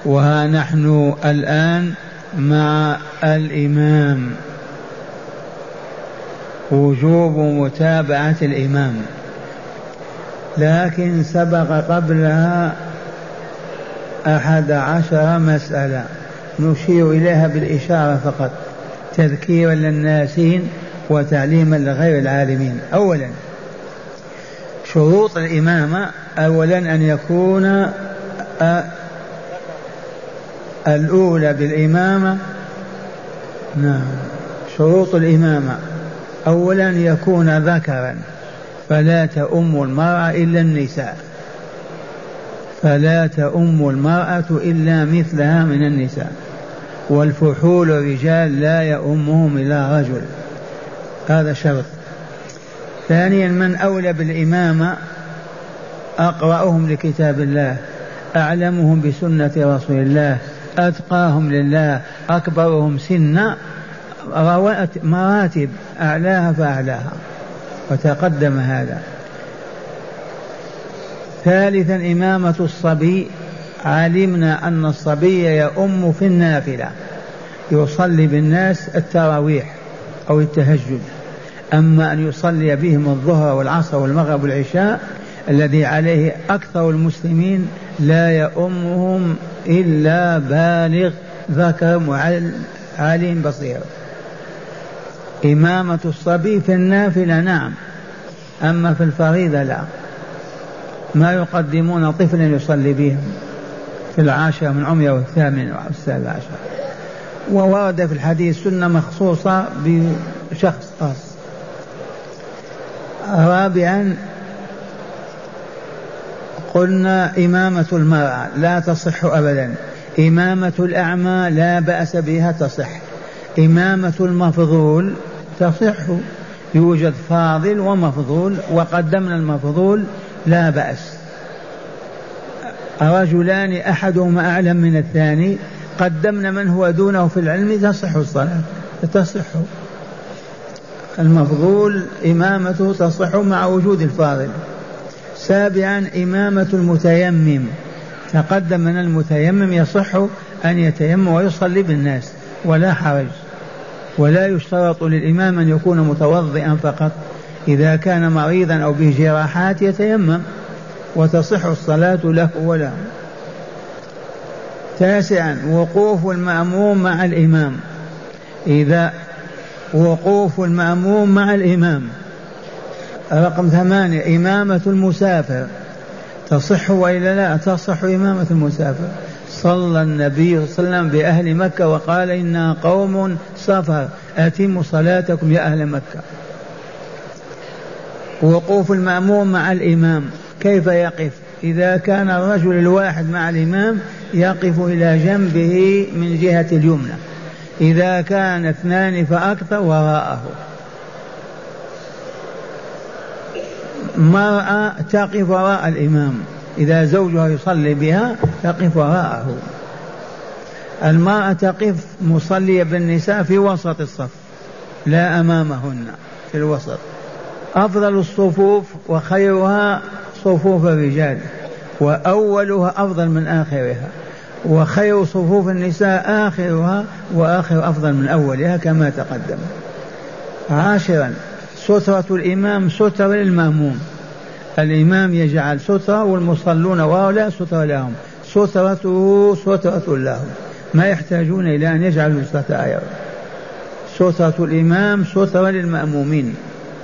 وها نحن الآن مع الإمام، وجوب متابعة الإمام. لكن سبق قبلها 11 مسألة نشير إليها بالإشارة فقط تذكيرا للناسين وتعليما لغير العالمين. أولا شروط الإمامة، أولا أن يكون الأولى بالإمامة، نعم شروط الإمامة أولا يكون ذكرا، فلا تؤم المرأة إلا النساء، فلا تؤم المرأة إلا مثلها من النساء، والفحول رجال لا يؤمهم إلا رجل، هذا شرط. ثانيا من أولى بالإمامة أقرأهم لكتاب الله، أعلمهم بسنة رسول الله، أتقاهم لله، أكبرهم سنا، مراتب أعلاها فأعلاها، وتقدم هذا. ثالثا إمامة الصبي، علمنا أن الصبي يؤم في النافلة، يصلي بالناس التراويح أو التهجد، أما أن يصلي بهم الظهر والعصر والمغرب والعشاء الذي عليه أكثر المسلمين لا يؤمهم إلا بالغ ذكر عالم بصير. إمامة الصبي في النافلة نعم، أما في الفريضة لا، ما يقدمون طفلا يصلي بهم في 10 من عمره والثامن والسابع عشر. وورد في الحديث سنة مخصوصة بشخص خاص. رابعا قلنا إمامة المرأة لا تصح أبدا، إمامة الأعمى لا بأس بها تصح، إمامة المفضول تصح، يوجد فاضل ومفضول وقدمنا المفضول لا بأس. رجلان أحدهما أعلم من الثاني قدمنا من هو دونه في العلم تصح الصلاة، تصح المفضول إمامته تصح مع وجود الفاضل. سابعا إمامة المتيمم، تقدم من المتيمم يصح أن يتيمم ويصلي بالناس ولا حرج، ولا يشترط للإمام أن يكون متوضئا فقط، إذا كان مريضا أو به جراحات يتيمم وتصح الصلاة له ولا. تاسعا وقوف المأموم مع الإمام، إذا وقوف المأموم مع الإمام. رقم 8 إمامة المسافر، تصح وإلا لا؟ تصح إمامة المسافر. صلى النبي صلى الله عليه وسلم بأهل مكة وقال إنا قوم سفر أتموا صلاتكم يا أهل مكة. وقوف المأموم مع الإمام كيف يقف؟ إذا كان الرجل الواحد مع الإمام يقف إلى جنبه من جهة اليمنى، إذا كان 2 فأكثر وراءه. مرأة تقف وراء الإمام، إذا زوجها يصلي بها تقف وراءه. المرأة تقف مصلية بالنساء في وسط الصف لا أمامهن، في الوسط. أفضل الصفوف وخيرها صفوف الرجال، وأولها أفضل من آخرها، وخير صفوف النساء آخرها، وآخر أفضل من أولها كما تقدم. 10 سترة الإمام سترة للمأموم، الإمام يجعل سترة والمصلون ولا سترة لهم، سترته سترة لهم، ما يحتاجون إلى أن يجعلوا سترة أيضا. سترة الإمام سترة للمأمومين.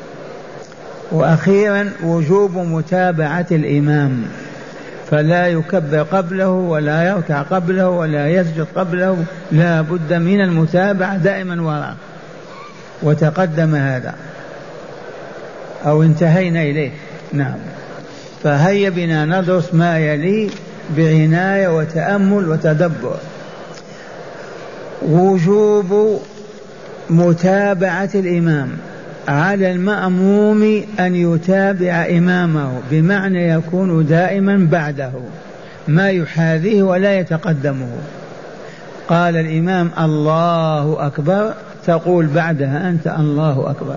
وأخيرا وجوب متابعة الإمام، فلا يكبر قبله ولا يركع قبله ولا يسجد قبله، لا بد من المتابعة دائما وراءه. وتقدم هذا أو انتهينا إليه، نعم. فهيا بنا ندرس ما يلي بعناية وتأمل وتدبر. وجوب متابعة الإمام، على المأموم أن يتابع إمامه، بمعنى يكون دائما بعده، ما يحاذيه ولا يتقدمه. قال الإمام الله أكبر تقول بعدها أنت الله أكبر.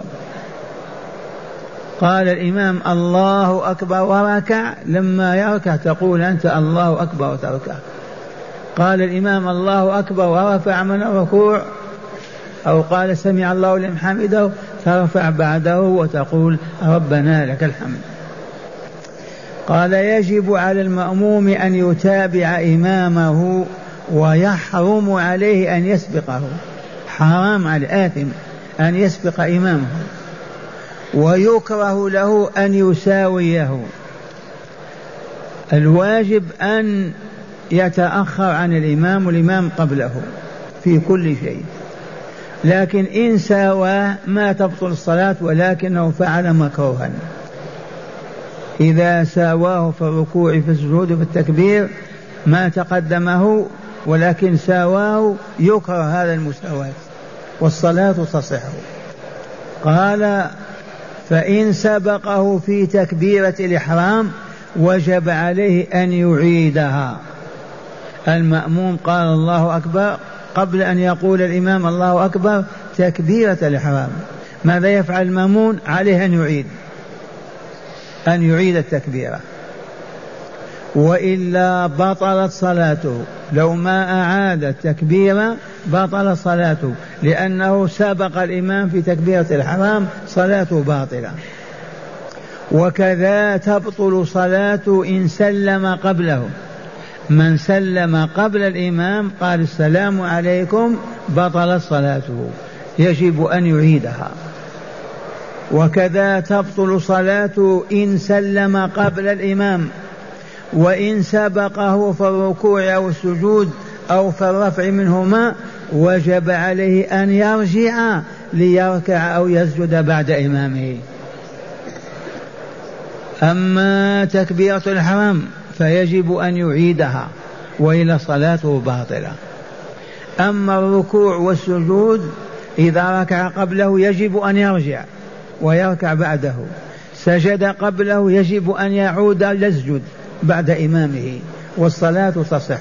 قال الإمام الله أكبر وركع، لما يركع تقول أنت الله أكبر وتركع. قال الإمام الله أكبر ورفع من الركوع، أو قال سمع الله لمن حمده، ترفع بعده وتقول ربنا لك الحمد. قال يجب على المأموم أن يتابع إمامه، ويحرم عليه أن يسبقه، حرام على آثم أن يسبق إمامه، ويكره له أن يساويه. الواجب أن يتأخر عن الإمام والإمام قبله في كل شيء، لكن إن ساواه ما تبطل الصلاة، ولكنه فعل مكروها. إذا ساواه في الركوع في السجود في التكبير ما تقدمه، ولكن ساواه يكره هذا المساواة والصلاة تصح. قال فإن سبقه في تكبيرة الإحرام وجب عليه أن يعيدها. المأموم قال الله أكبر قبل أن يقول الإمام الله أكبر تكبيرة الإحرام، ماذا يفعل المأمون؟ عليه أن يعيد التكبيرة، وإلا بطلت صلاته. لو ما أعاد التكبيرة بطل صلاته، لأنه سبق الإمام في تكبيرة الإحرام، صلاته باطلة. وكذا تبطل صلاته إن سلم قبله. من سلم قبل الإمام قال السلام عليكم بطلت صلاته، يجب أن يعيدها. وكذا تبطل صلاته إن سلم قبل الإمام، وإن سبقه في الركوع أو السجود أو في الرفع منهما وجب عليه أن يرجع ليركع أو يسجد بعد إمامه. أما تكبيرة الإحرام فيجب أن يعيدها، وإلا صلاته باطلة. أما الركوع والسجود إذا ركع قبله يجب أن يرجع ويركع بعده، سجد قبله يجب أن يعود يسجد بعد إمامه، والصلاة تصح.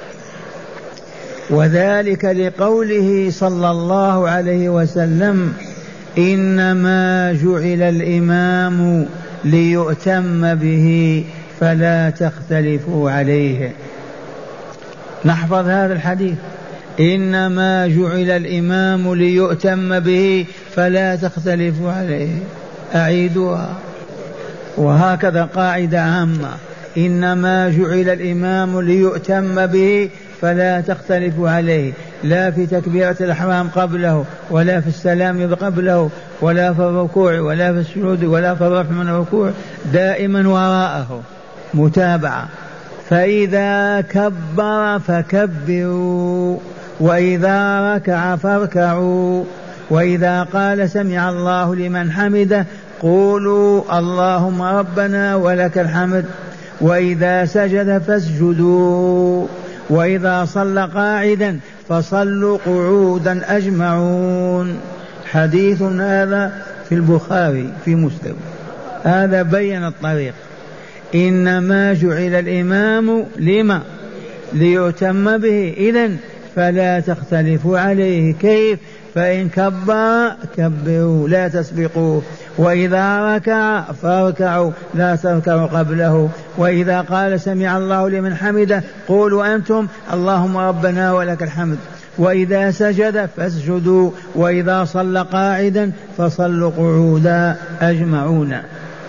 وذلك لقوله صلى الله عليه وسلم إنما جعل الإمام ليؤتم به فلا تختلفوا عليه. نحفظ هذا الحديث، إنما جعل الإمام ليؤتم به فلا تختلفوا عليه. أعيدوها، وهكذا قاعدة عامة، إنما جعل الإمام ليؤتم به فلا تختلفوا عليه، لا في تكبيرة الإحرام قبله، ولا في السلام قبله، ولا في الركوع، ولا في السجود، ولا في الرفع من الركوع، دائما وراءه متابعة. فإذا كبر فكبروا، وإذا ركع فاركعوا، وإذا قال سمع الله لمن حمده قولوا اللهم ربنا ولك الحمد، وإذا سجد فاسجدوا، وإذا صلى قاعدا فصلوا قعودا أجمعون. حديث هذا في البخاري في مسلم، هذا بين الطريق. إنما جعل الإمام لما؟ ليؤتم به، إذن فلا تختلفوا عليه. كيف؟ فإن كبر كبروا لا تسبقوه، وإذا ركع فاركعوا لا تركعوا قبله، وإذا قال سمع الله لمن حمده قولوا أنتم اللهم ربنا ولك الحمد، وإذا سجد فاسجدوا، وإذا صلى قاعدا فصلوا قعودا أجمعون.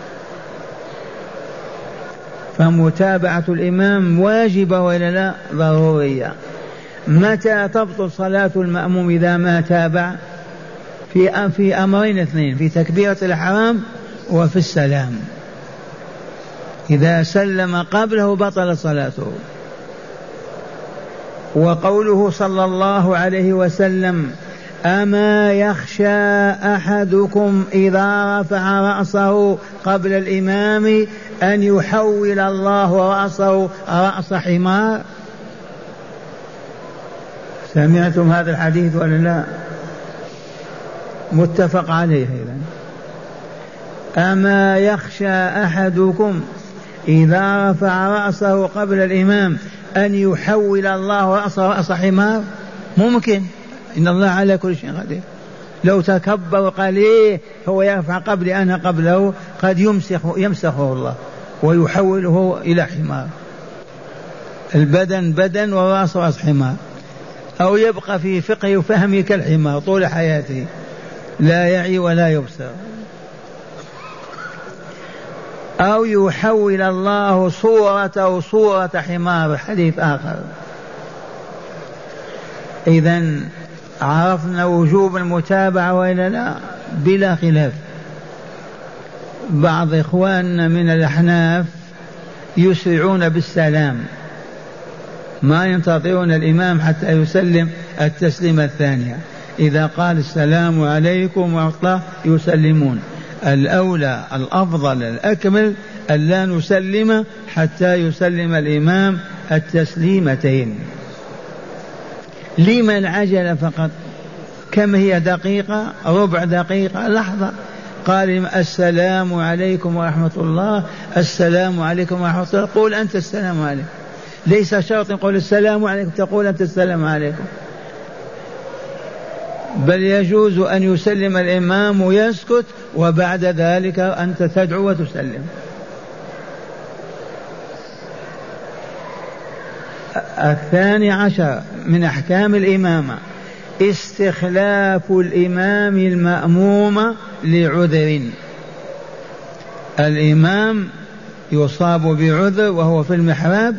فمتابعة الإمام واجبة ولا لا؟ ضرورية. متى تبطل صلاة المأموم إذا ما تابع؟ في أمرين اثنين، في تكبيرة الإحرام وفي السلام. إذا سلم قبله بطل صلاته. وقوله صلى الله عليه وسلم أما يخشى أحدكم إذا رفع رأسه قبل الإمام أن يحول الله رأسه رأس حمار؟ سمعتم هذا الحديث ولا لا؟ متفق عليه. أما يخشى أحدكم إذا رفع رأسه قبل الإمام أن يحول الله رأسه رأس حمار؟ ممكن، إن الله على كل شيء قدير. لو تكبر وقال إيه هو يرفع قبلي أنا قبله، قد يمسخه الله ويحوله إلى حمار. البدن بدن والرأس رأس حمار، أو يبقى في فقه وفهمه كالحمار طول حياته لا يعي ولا يبصر، أو يحول الله صورته صورة حمار. حديث آخر. إذن عرفنا وجوب المتابعة وإلا لا؟ بلا خلاف. بعض إخواننا من الأحناف يسرعون بالسلام، ما ينتظرون الإمام حتى يسلم التسليمة الثانية، إذا قال السلام عليكم ورحمة الله يسلمون. الأولى الأفضل الأكمل أن لا نسلم حتى يسلم الإمام التسليمتين. لمن عجل فقط؟ كم هي دقيقة؟ ربع دقيقة، لحظة. قال السلام عليكم ورحمة الله، السلام عليكم ورحمة الله، قول أنت السلام عليكم، ليس شرط قول السلام عليكم تقول أنت السلام عليكم، بل يجوز أن يسلم الإمام ويسكت وبعد ذلك أنت تدعو وتسلم. الثاني عشر من أحكام الإمامة استخلاف الإمام المأموم لعذر. الإمام يصاب بعذر وهو في المحراب،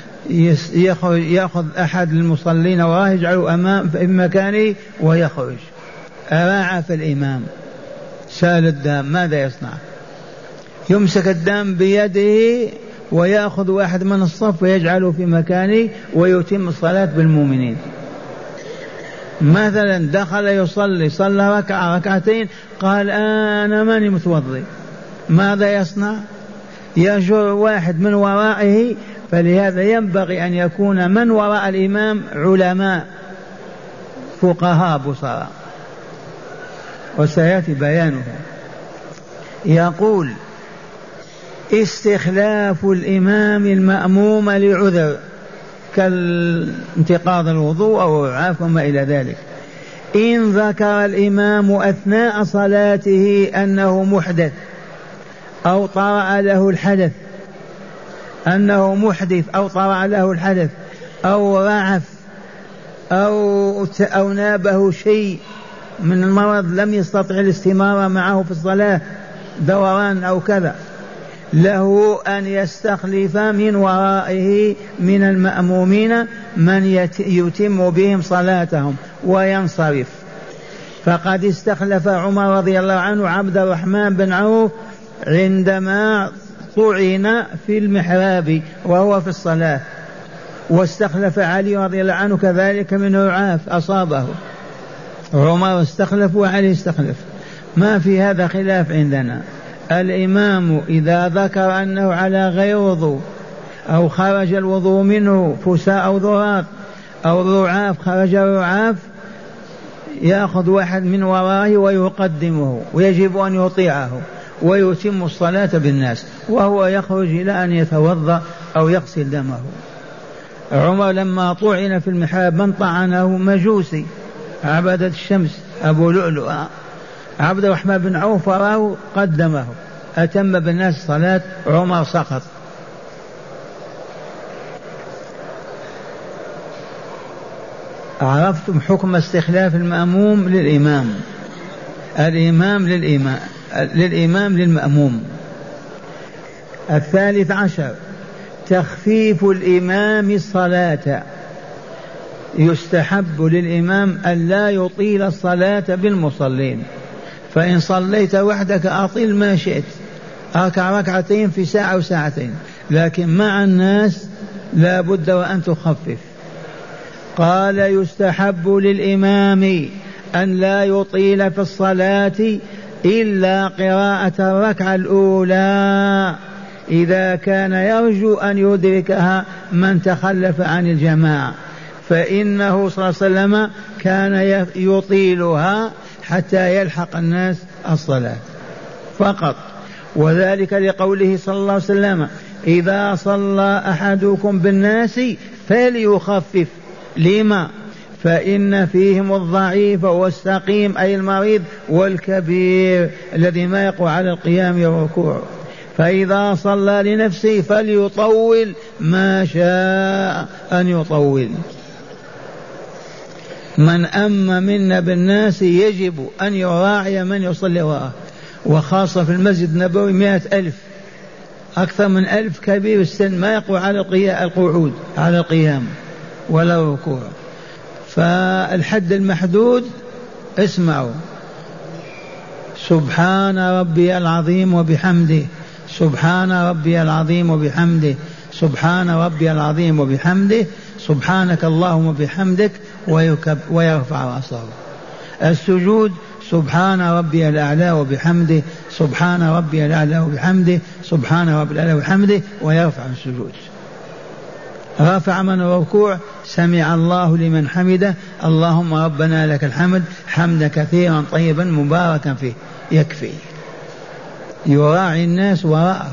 يأخذ أحد المصلين وراه يجعله أمام في مكانه ويخرج. أراع في الإمام سال الدم، ماذا يصنع؟ يمسك الدم بيده ويأخذ واحد من الصف ويجعله في مكانه ويتم الصلاة بالمؤمنين. مثلا دخل يصلي، صلى ركعة ركعتين، قال أنا ماني متوضي، ماذا يصنع؟ يجر واحد من ورائه. فلهذا ينبغي أن يكون من وراء الإمام علماء فقهاء بصراء، وسيأتي بيانه. يقول استخلاف الإمام المأموم لعذر كالانتقاض الوضوء أو عاف وما إلى ذلك. إن ذكر الإمام أثناء صلاته أنه محدث أو طرأ له الحدث، أنه محدث أو طرأ له الحدث أو رعف أو نابه شيء من المرض لم يستطع الاستمارة معه في الصلاة، دوران أو كذا، له أن يستخلف من ورائه من المأمومين من يتم بهم صلاتهم وينصرف. فقد استخلف عمر رضي الله عنه عبد الرحمن بن عوف عندما طعن في المحراب وهو في الصلاة، واستخلف علي رضي الله عنه كذلك من رعاف أصابه. عمر استخلف وعلي استخلف، ما في هذا خلاف عندنا. الإمام إذا ذكر أنه على غير وضوء أو خرج الوضوء منه فساء أو ذراق أو رعاف خرج الرعاف، يأخذ واحد من ورائه ويقدمه، ويجب أن يطيعه ويتم الصلاة بالناس، وهو يخرج إلى أن يتوضأ أو يغسل دمه. عمر لما طعن في المحراب من طعنه؟ مجوسي عبدة الشمس أبو لؤلؤ، عبد الرحمن بن عوف فراه قدمه، أتم بالناس الصلاة، عمر سقط. عرفتم حكم استخلاف المأموم للإمام، الإمام للإمام للمأموم. الثالث عشر تخفيف الإمام الصلاة. يستحب للإمام أن لا يطيل الصلاة بالمصلين، فإن صليت وحدك أطيل ما شئت، أركع ركعتين في ساعة وساعتين، لكن مع الناس لا بد وأن تخفف. قال يستحب للإمام أن لا يطيل في الصلاة إلا قراءة الركعة الأولى إذا كان يرجو أن يدركها من تخلف عن الجماعة، فإنه صلى الله عليه وسلم كان يطيلها حتى يلحق الناس الصلاة فقط، وذلك لقوله صلى الله عليه وسلم إذا صلى أحدكم بالناس فليخفف. لما؟ فإن فيهم الضعيف والسقيم أي المريض والكبير الذي ما يقوى على القيام والركوع، فإذا صلى لنفسه فليطول ما شاء أن يطول. من أم منا بالناس يجب أن يراعي من يصلي وراءه، وخاصة في المسجد النبوي 100,000، أكثر من 1000 كبير السن ما يقوى على القعود على القيام ولا الركوع. فالحد المحدود اسمعوا: سبحان ربي العظيم وبحمده، سبحان ربي العظيم وبحمده، سبحان ربي العظيم وبحمده، سبحانك اللهم وبحمدك، ويرفع رأسه. السجود: سبحان ربي الأعلى وبحمده، سبحان ربي الأعلى وبحمده، سبحان ربي الأعلى وبحمده، ويرفع السجود. رفع من الركوع: سمع الله لمن حمده، اللهم ربنا لك الحمد حمدا كثيرا طيبا مباركا فيه. يكفي، يراعي الناس وراءه.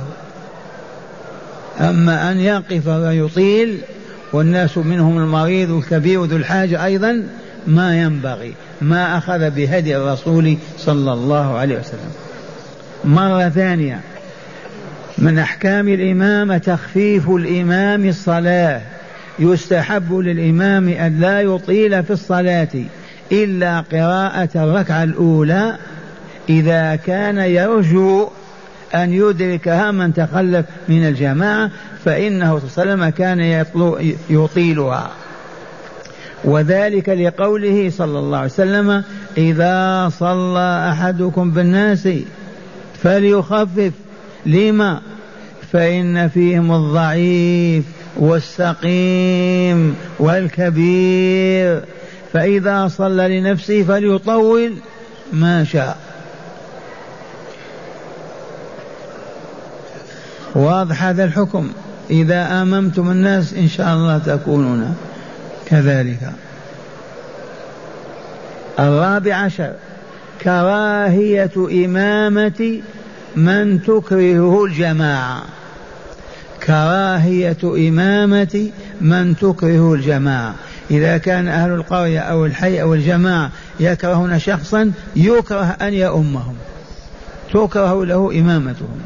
أما أن يقف ويطيل والناس منهم المريض والكبير وذو الحاجة أيضا ما ينبغي، ما أخذ بهدي الرسول صلى الله عليه وسلم. مرة ثانية، من أحكام الإمام تخفيف الإمام الصلاة. يستحب للإمام أن لا يطيل في الصلاة إلا قراءة الركعة الأولى إذا كان يرجو أن يدركها من تخلف من الجماعة، فإنه صلى الله عليه وسلم كان يطيلها، وذلك لقوله صلى الله عليه وسلم: إذا صلى أحدكم بالناس فليخفف. لما؟ فإن فيهم الضعيف والسقيم والكبير، فإذا صلى لنفسه فليطول ما شاء. واضح هذا الحكم؟ إذا آممتم الناس إن شاء الله تكونون كذلك. 14، كراهية إمامة من تكرهه الجماعة. كراهية إمامة من تكرهه الجماعة. إذا كان أهل القرية أو الحي أو الجماعة يكرهون شخصا يكره أن يؤمهم، تكره له إمامتهم.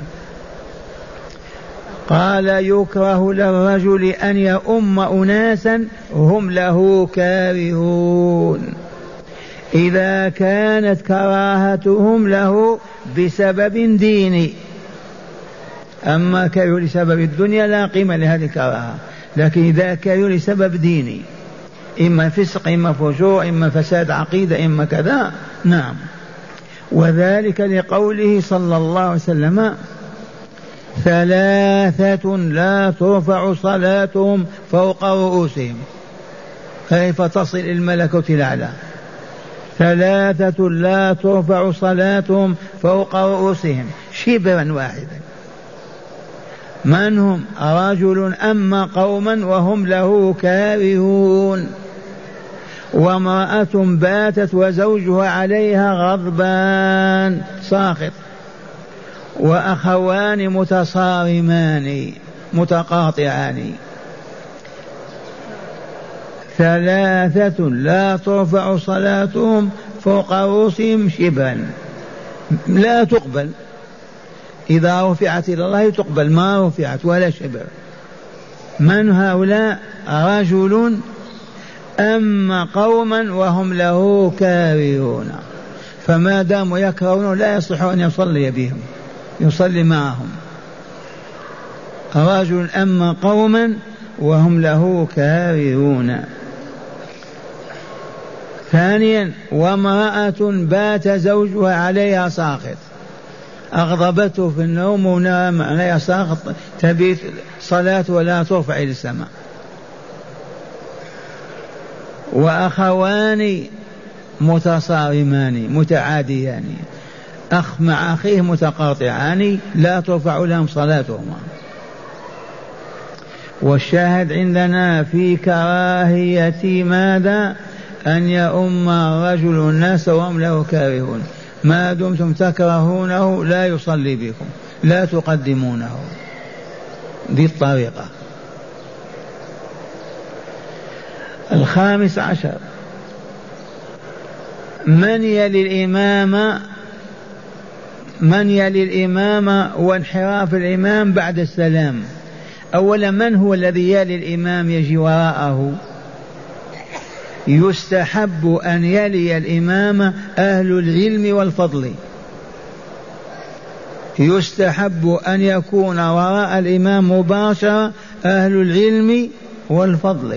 قال: يكره للرجل أن يؤم أناسا هم له كارهون إذا كانت كراهتهم له بسبب ديني. أما كره لسبب الدنيا لا قيمة لهذه الكراهة، لكن إذا كره لسبب ديني، إما فسق إما فجور إما فساد عقيدة إما كذا، نعم. وذلك لقوله صلى الله عليه وسلم: 3 لا ترفع صلاتهم فوق رؤوسهم. كيف تصل الملكوت الأعلى؟ 3 لا ترفع صلاتهم فوق رؤوسهم شبرا واحدا. من هم؟ رجل أما قوما وهم له كارهون، وامرأة باتت وزوجها عليها غضبان ساخط، وأخوان متصارمان متقاطعان. 3 لا ترفع صلاتهم فوق رؤوسهم شبرا، لا تقبل. إذا رفعت إلى الله تقبل، ما رفعت ولا شبر. من هؤلاء؟ رجل أما قوما وهم له كارهون، فما داموا يكرهون لا يصح أن يصلي بهم، يصلي معهم. رجل أما قوما وهم له كارهون. ثانيا، وامرأة بات زوجها عليها ساخط، أغضبته في النوم ونام عليها ساخط، تبيت صلاة ولا ترفع إلى السماء. وأخوان متصارمان متعاديان، أخ مع أخيه متقاطعان لا ترفع لهم صلاتهما. والشاهد عندنا في كراهية ماذا؟ أن يؤم رجل الناس وهم له كارهون. ما دمتم تكرهونه لا يصلي بكم، لا تقدمونه. دي الطريقة. 15، من يلي الإمام من يلي الإمام وانحراف الإمام بعد السلام. أولا من هو الذي يلي الإمام يجي وراءه؟ يستحب أن يلي الإمام أهل العلم والفضل، يستحب أن يكون وراء الإمام مباشرة أهل العلم والفضل،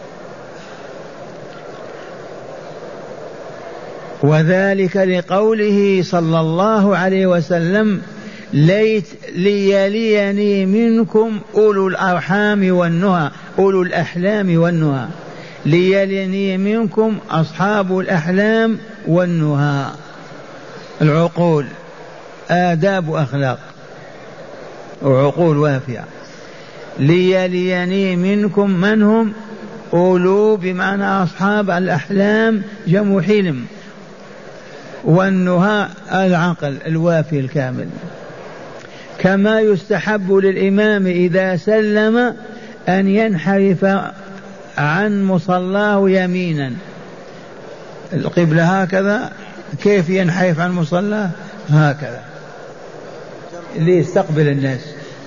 وذلك لقوله صلى الله عليه وسلم ليت ليليني منكم أولو الأرحام والنهى، أولو الأحلام والنهى، ليليني منكم أصحاب الأحلام والنهى، العقول، آداب وأخلاق وعقول وافية. ليليني منكم من هم؟ أولو بمعنى أصحاب الأحلام جمع حلم، والنهى العقل الوافي الكامل. كما يستحب للإمام إذا سلم أن ينحرف عن مصلاه يمينا، القبلة هكذا، كيف ينحرف عن مصلاه؟ هكذا ليستقبل الناس.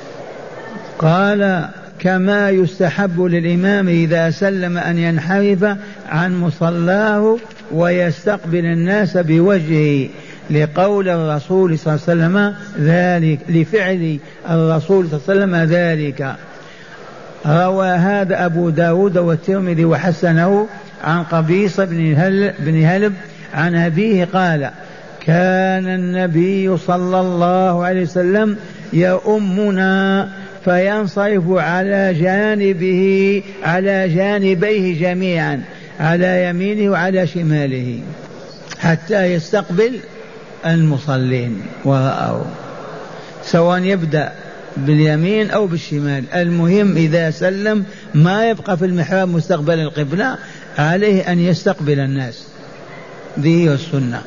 قال كما يستحب للإمام إذا سلم أن ينحرف عن مصلاه ويستقبل الناس بوجهه، لقول الرسول صلى الله عليه وسلم ذلك، لفعل الرسول صلى الله عليه وسلم ذلك. روى هذا أبو داود والترمذي وحسنه عن قبيصة بن هلب عن أبيه قال كان النبي صلى الله عليه وسلم يؤمنا فينصرف على جانبيه جميعا، على يمينه وعلى شماله، حتى يستقبل المصلين وراءه، سواء يبدأ باليمين أو بالشمال، المهم إذا سلم ما يبقى في المحراب مستقبل القبلة، عليه أن يستقبل الناس، ذي السنة.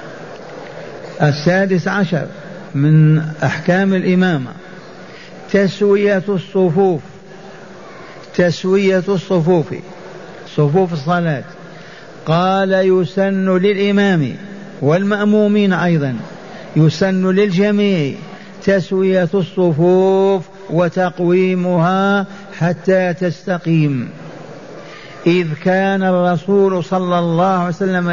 16 من أحكام الإمامة تسوية الصفوف، تسوية الصفوف، صفوف الصلاة. قال يسن للإمام والمأمومين أيضا، يسن للجميع تسوية الصفوف وتقويمها حتى تستقيم، إذ كان الرسول صلى الله عليه وسلم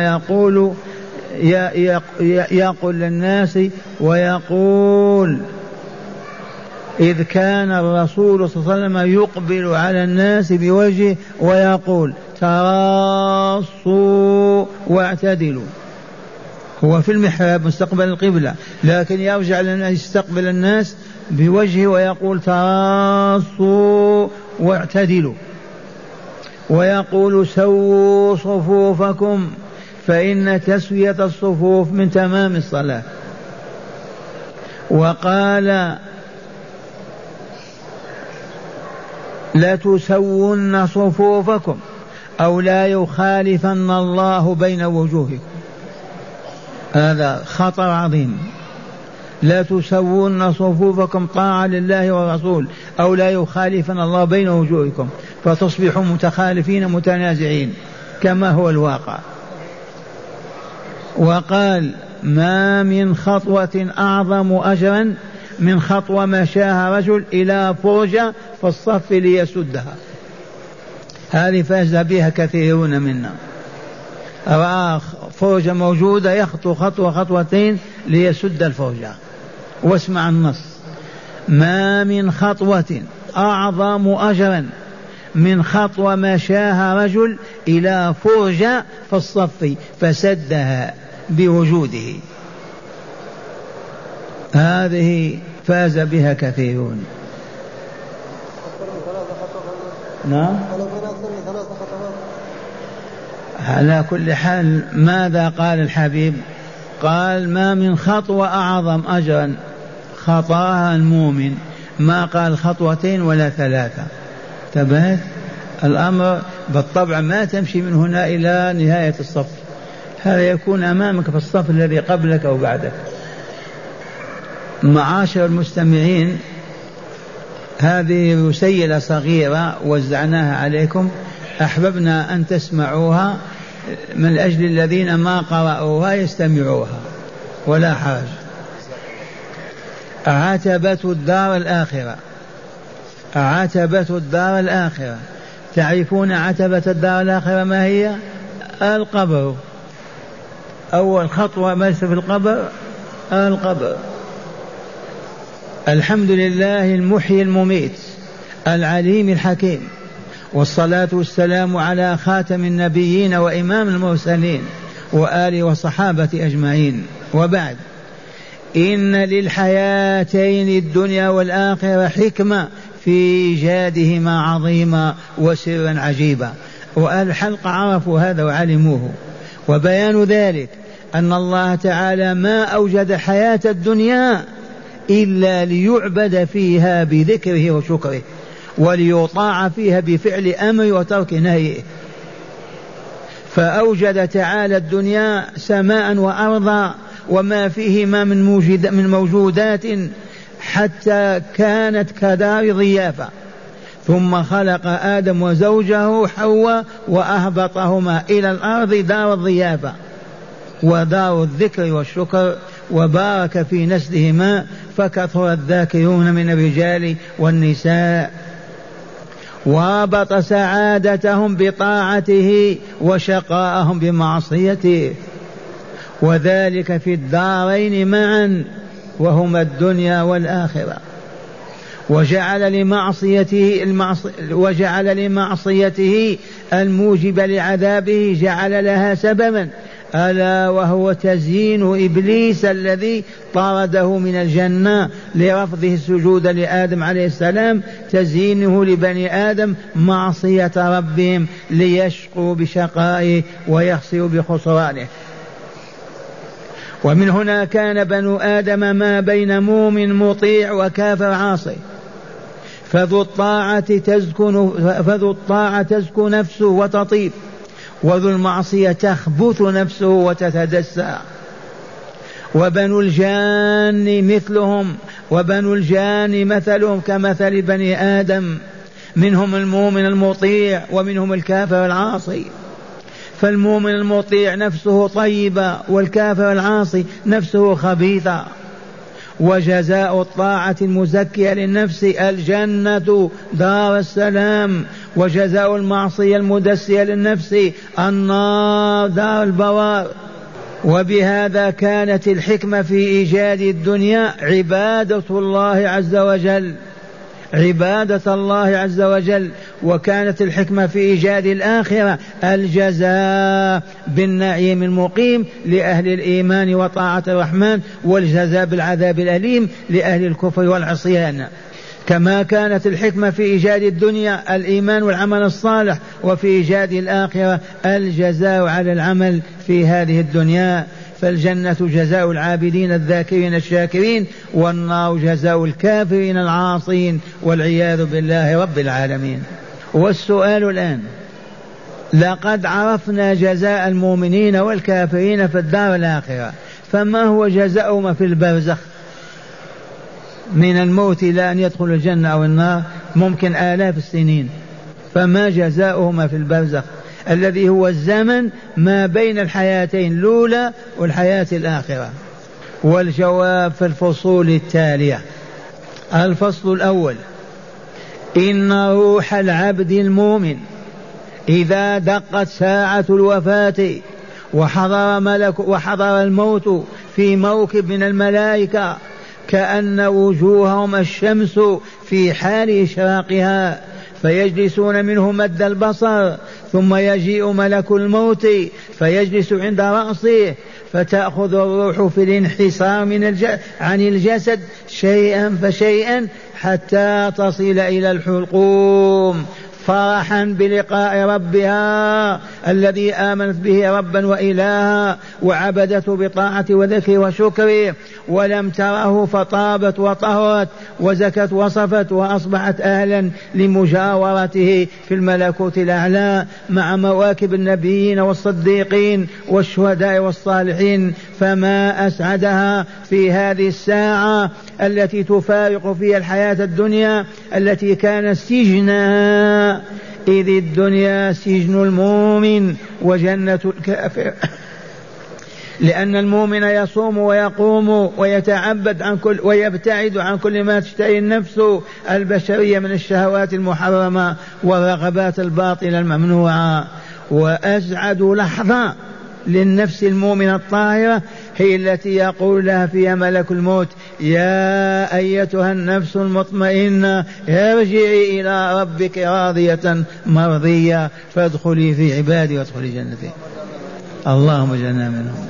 يقول للناس ويقول، إذ كان الرسول صلى الله عليه وسلم يقبل على الناس بوجهه ويقول تراصوا واعتدلوا، هو في المحراب مستقبل القبلة، لكن يرجع للناس يستقبل الناس بوجهه ويقول تراصوا واعتدلوا، ويقول سووا صفوفكم، فإن تسوية الصفوف من تمام الصلاة. وقال لا تسون صفوفكم أو لا يخالفن الله بين وجوهكم، هذا خطر عظيم. لا تسون صفوفكم طاعة لله والرسول أو لا يخالفن الله بين وجوهكم فتصبحوا متخالفين متنازعين كما هو الواقع. وقال ما من خطوة أعظم أجرا من خطوة مشاها رجل إلى فرجة في الصف ليسدها، هذه فاز بها كثيرون منا، رأى فرجة موجودة يخطو خطوة خطوتين ليسد الفرجة. واسمع النص: ما من خطوة أعظم أجرا من خطوة مشاها رجل إلى فرجة في الصف فسدها بوجوده، هذه فاز بها كثيرون. نعم، على كل حال ماذا قال الحبيب؟ قال ما من خطوة أعظم أجرا خطاها المؤمن، ما قال خطوتين ولا ثلاثة. تبهت الأمر بالطبع، ما تمشي من هنا إلى نهاية الصف، هذا يكون أمامك في الصف الذي قبلك أو بعدك. معاشر المستمعين، هذه رسيلة صغيرة وزعناها عليكم، أحببنا أن تسمعوها من أجل الذين ما قرأوها يستمعوها، ولا حرج. عتبة الدار الآخرة، عتبة الدار الآخرة. تعرفون عتبة الدار الآخرة ما هي؟ القبر. أول خطوة ما في القبر القبر. الحمد لله المحيي المميت العليم الحكيم، والصلاة والسلام على خاتم النبيين وإمام المرسلين وآله وصحابة أجمعين. وبعد، إن للحياتين الدنيا والآخرة حكمة في إيجادهما عظيمة وسرا عجيبا، والحلق عرفوا هذا وعلموه. وبيان ذلك أن الله تعالى ما أوجد حياة الدنيا إلا ليعبد فيها بذكره وشكره، وليطاع فيها بفعل أمره وترك نهيه. فأوجد تعالى الدنيا سماء وأرضا وما فيهما من موجودات حتى كانت كدار ضيافة، ثم خلق آدم وزوجه حواء وأهبطهما إلى الأرض دار الضيافة ودار الذكر والشكر، وبارك في نسلهما فكثر الذاكرون من الرجال والنساء، وربط سعادتهم بطاعته وشقاءهم بمعصيته، وذلك في الدارين معا وهما الدنيا والآخرة. وجعل لمعصيته الموجب لعذابه جعل لها سببا، ألا وهو تزيين إبليس الذي طرده من الجنة لرفضه السجود لآدم عليه السلام، تزيينه لبني آدم معصية ربهم ليشقوا بشقائه ويخسروا بخسرانه. ومن هنا كان بنو آدم ما بين مؤمن مطيع وكافر عاصي، فذو الطاعة تزكو نفسه وتطيب، وذو المعصية تخبث نفسه وتتدسى. وبنو الجان مثلهم، وبنو الجان مثلهم كمثل بني آدم، منهم المؤمن المطيع ومنهم الكافر العاصي. فالمؤمن المطيع نفسه طيبة، والكافر العاصي نفسه خبيثة. وجزاء الطاعة المزكية للنفس الجنة دار السلام، وجزاء المعصية المدسية للنفس النار دار البوار. وبهذا كانت الحكمة في إيجاد الدنيا عبادة الله عز وجل، عبادة الله عز وجل. وكانت الحكمة في إيجاد الآخرة الجزاء بالنعيم المقيم لأهل الإيمان وطاعة الرحمن، والجزاء بالعذاب الأليم لأهل الكفر والعصيان. كما كانت الحكمة في إيجاد الدنيا الإيمان والعمل الصالح، وفي إيجاد الآخرة الجزاء على العمل في هذه الدنيا. فالجنة جزاء العابدين الذاكرين الشاكرين، والنار جزاء الكافرين العاصين والعياذ بالله رب العالمين. والسؤال الآن، لقد عرفنا جزاء المؤمنين والكافرين في الدار الآخرة، فما هو جزاؤهم في البرزخ؟ من الموت إلى أن يدخل الجنة أو النار ممكن آلاف السنين، فما جزاؤهما في البرزخ الذي هو الزمن ما بين الحياتين الأولى والحياة الآخرة؟ والجواب في الفصول التالية. الفصل الأول: إن روح العبد المؤمن إذا دقت ساعة الوفاة وحضر الموت في موكب من الملائكة كأن وجوههم الشمس في حال إشراقها، فيجلسون منه مد البصر، ثم يجيء ملك الموت فيجلس عند رأسه، فتأخذ الروح في الانحسار عن الجسد شيئا فشيئا حتى تصل إلى الحلقوم، فرحا بلقاء ربها الذي آمنت به ربا وإلها وعبدته بطاعة وذكر وشكر، ولم تره فطابت وطهرت وزكت وصفت وأصبحت أهلا لمجاورته في الملكوت الأعلى مع مواكب النبيين والصديقين والشهداء والصالحين. فما أسعدها في هذه الساعة التي تفارق فيها الحياة الدنيا التي كانت سجنها، إذ الدنيا سجن المؤمن وجنة الكافر. لأن المؤمن يصوم ويقوم ويتعبد عن كل ويبتعد عن كل ما تشتهي النفس البشرية من الشهوات المحرمة والرغبات الباطلة الممنوعة. وأسعد لحظة للنفس المؤمنة الطاهرة هي التي يقول لها فيها ملك الموت: يا أيتها النفس المطمئنة ارجعي إلى ربك راضية مرضية فادخلي في عبادي وادخلي جنتي. اللهم اجعلنا منهم.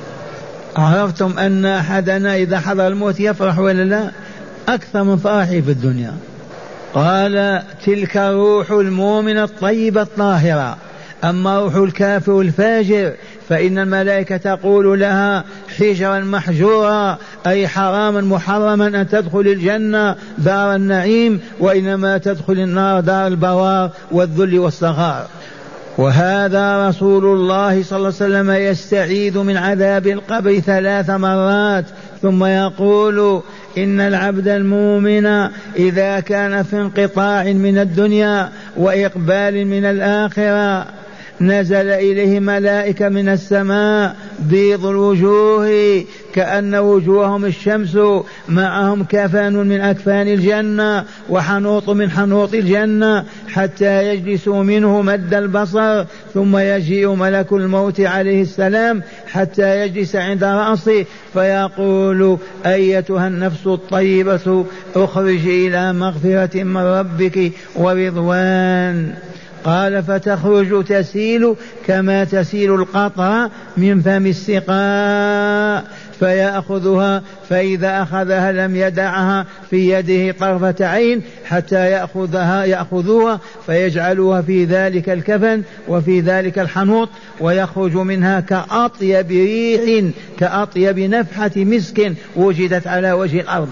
عرفتم أن أحدنا إذا حضر الموت يفرح ولا لا؟ أكثر من فرحه في الدنيا. قال: تلك الروح المؤمنة الطيبة الطاهرة. أما روح الكافر الفاجر فإن الملائكة تقول لها حجرا محجورا، أي حراما محرما أن تدخل الجنة دار النعيم، وإنما تدخل النار دار البوار والذل والصغار. وهذا رسول الله صلى الله عليه وسلم يستعيذ من عذاب القبر 3 مرات، ثم يقول: إن العبد المؤمن إذا كان في انقطاع من الدنيا وإقبال من الآخرة نزل إليه ملائكة من السماء بيض الوجوه كأن وجوههم الشمس، معهم كفن من أكفان الجنة وحنوط من حنوط الجنة، حتى يجلسوا منه مد البصر، ثم يجيء ملك الموت عليه السلام حتى يجلس عند رأسه فيقول: أيتها النفس الطيبة اخرجي إلى مغفرة من ربك ورضوان. قال: فتخرج تسيل كما تسيل القطرة من فم السقاء فيأخذها، فإذا أخذها لم يدعها في يده طرفة عين حتى يأخذوها فيجعلوها في ذلك الكفن وفي ذلك الحنوط، ويخرج منها كأطيب ريح كأطيب نفحة مسك وجدت على وجه الأرض.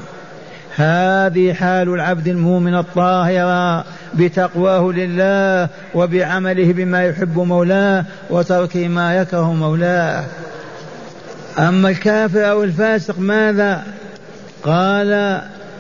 هذه حال العبد المؤمن الطاهر بتقواه لله وبعمله بما يحب مولاه وتركه ما يكره مولاه. أما الكافر أو الفاسق ماذا قال؟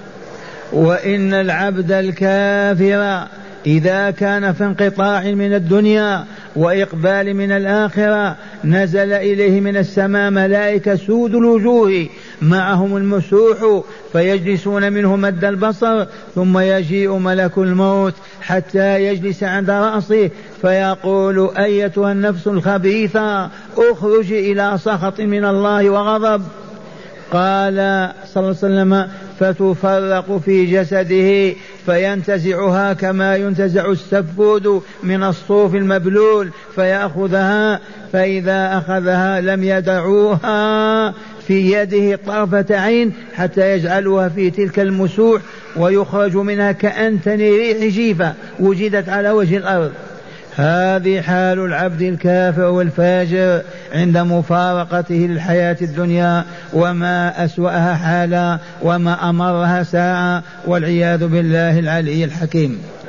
وإن العبد الكافر إذا كان في انقطاع من الدنيا وإقبال من الآخرة نزل إليه من السماء ملائكة سود الوجوه معهم المسوح فيجلسون منه مد البصر، ثم يجيء ملك الموت حتى يجلس عند رأسه فيقول: أيتها النفس الخبيثة اخرجي إلى سخط من الله وغضب. قال صلى الله عليه وسلم: فتفرق في جسده فينتزعها كما ينتزع السفود من الصوف المبلول فيأخذها، فإذا أخذها لم يدعوها في يده طرفة عين حتى يجعلوها في تلك المسوح، ويخرج منها كأنتن ريح جيفة وجدت على وجه الأرض. هذه حال العبد الكافر والفاجر عند مفارقته للحياة الدنيا، وما أسوأها حالا وما أمرها ساعة، والعياذ بالله العلي الحكيم.